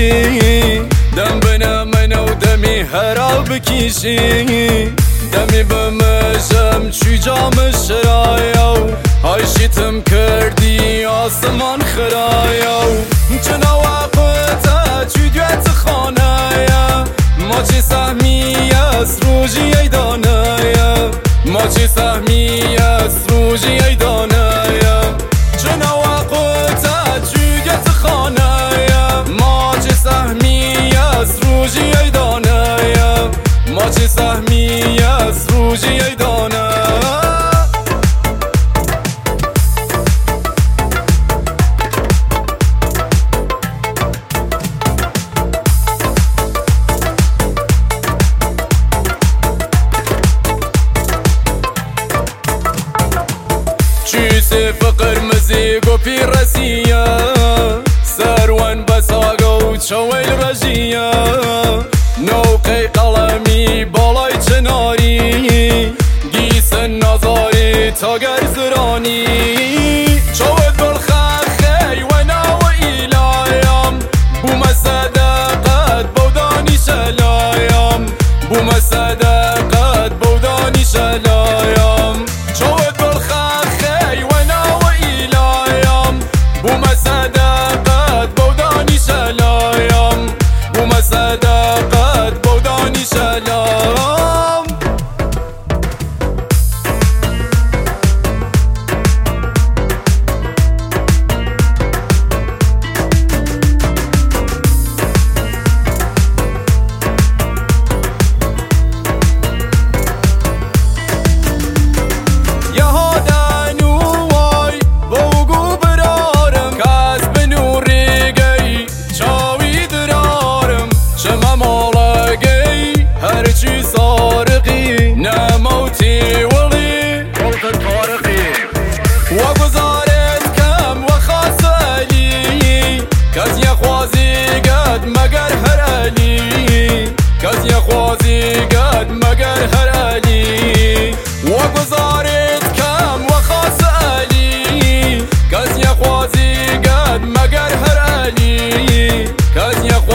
دم بنا منو دمی هرا بکیشی دمی بمجم چی جام شرایو های شیتم کردی آسمان خرایو چنا وقتا چی دویت خانایا ما چی سهمی از روژی ایدانایا ما چی سهمی از روژی ایدانایا چنا وقتا چی دویت خانایا ما چی سهمی از روژی ایدانایا ما چی سهمی از روژی ایدانایا چیسی فقر مزیگ و پیرسیه سروان بساقه و چویل رجیه نوقی قلمی بالای چناری گیسن نظاری تاگر زرانی چوید بالخخی و ناو ایلایم بوم صدقت بودانی شلایم بوم صدقت بودانی شلایم چوید بالخخی و ناو ایلایم بوم صدقت بودانی شلایم بوم صدقت بودانی شلایم هرچی سارقی نموتی ولی قلت طارقی و گزارت کم و خاصلی کس یخوازی قد مگر هر علی کس یخوازی قد مگر هر علی و گزارت کم و خاصلی کس یخوازی قد مگر هر علی کس